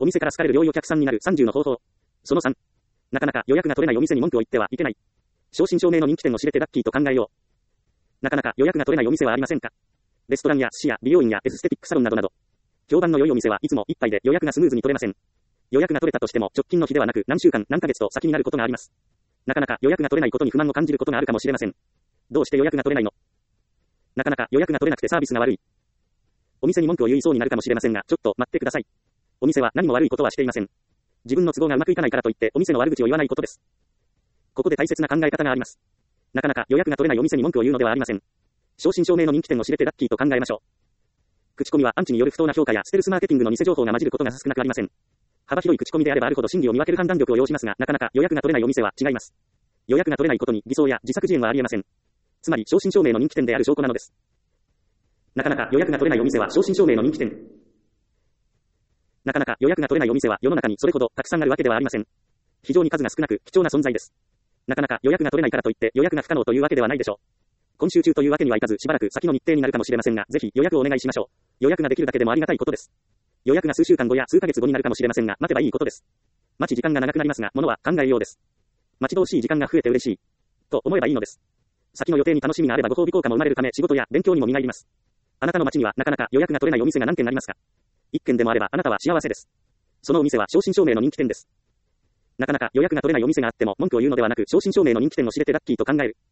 お店から好かれる良いお客さんになる30の方法。その3。なかなか予約が取れないお店に文句を言ってはいけない。正真正銘の人気店を知れてラッキーと考えよう。なかなか予約が取れないお店はありませんか？レストランや寿司や美容院やエステティックサロンなどなど。評判の良いお店はいつもいっぱいで予約がスムーズに取れません。予約が取れたとしても直近の日ではなく何週間何ヶ月と先になることがあります。なかなか予約が取れないことに不満を感じることがあるかもしれません。どうして予約が取れないの？なかなか予約が取れなくてサービスが悪い。お店に文句を言いそうになるかもしれませんが、ちょっと待ってください。お店は何も悪いことはしていません。自分の都合がうまくいかないからといってお店の悪口を言わないことです。ここで大切な考え方があります。なかなか予約が取れないお店に文句を言うのではありません。正真正銘の人気店を知れてラッキーと考えましょう。口コミはアンチによる不当な評価やステルスマーケティングの偽情報が混じることが少なくありません。幅広い口コミであればあるほど真偽を見分ける判断力を要しますが、なかなか予約が取れないお店は違います。予約が取れないことに偽装や自作自演はありえません。つまり正真正銘の人気店である証拠なのです。なかなか予約が取れないお店は正真正銘の人気店。なかなか予約が取れないお店は世の中にそれほどたくさんあるわけではありません。非常に数が少なく貴重な存在です。なかなか予約が取れないからといって予約が不可能というわけではないでしょう。今週中というわけにはいかずしばらく先の日程になるかもしれませんが、ぜひ予約をお願いしましょう。予約ができるだけでもありがたいことです。予約が数週間後や数ヶ月後になるかもしれませんが、待てばいいことです。待ち時間が長くなりますが、ものは考えようです。待ち遠しい時間が増えて嬉しい。と思えばいいのです。先の予定に楽しみがあればご褒美効果も生まれるため仕事や勉強にも身が入ります。あなたの街にはなかなか予約が取れないお店が何軒ありますか？一軒でもあればあなたは幸せです。そのお店は正真正銘の人気店です。なかなか予約が取れないお店があっても文句を言うのではなく正真正銘の人気店を知れてラッキーと考える。